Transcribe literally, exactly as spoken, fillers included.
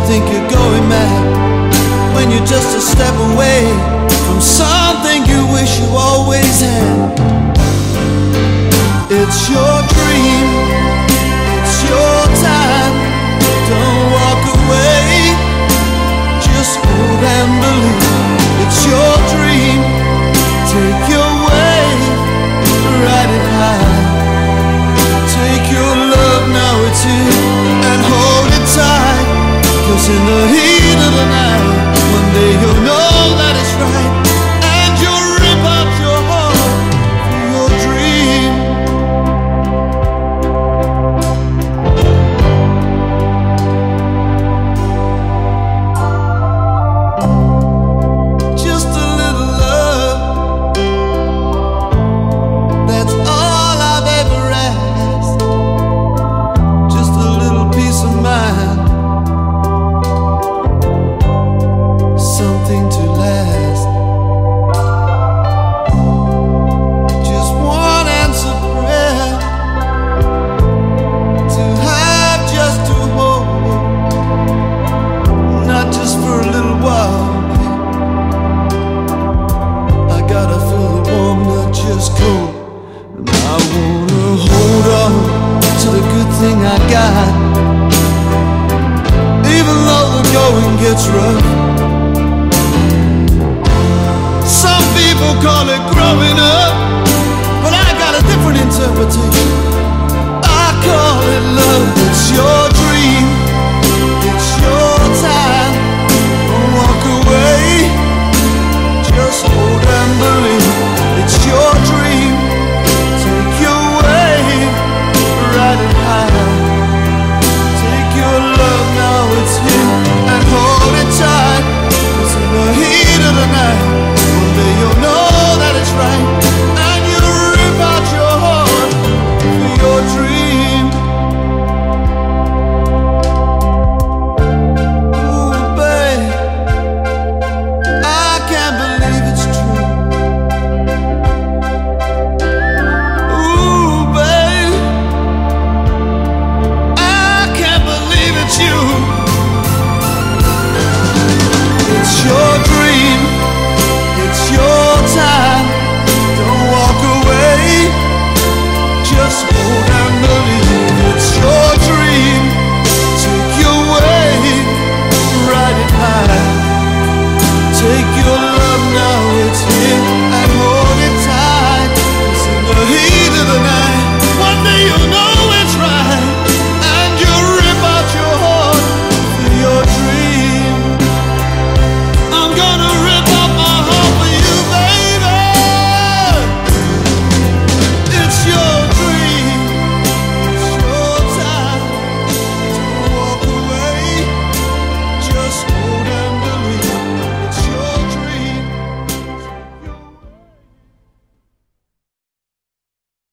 think you're going mad when you're just a step away from something you wish you always had. It's your dream, it's your time. Don't walk away, just hold and believe. It's your dream, take your wave, ride it high. Take your love, now it's here, and hold it tight. Cause in the heat of the night, one day you'll know that it's right, and you'll rip out your heart for your dream. Just a little love, that's all I've ever asked. Just a little peace of mind, something to last. Just one answered prayer, to have just to hold, not just for a little while. I gotta feel the warm, not just cold. And I wanna hold on to the good thing I got, even though the going gets rough. Some people call it growing up, but I got a different interpretation.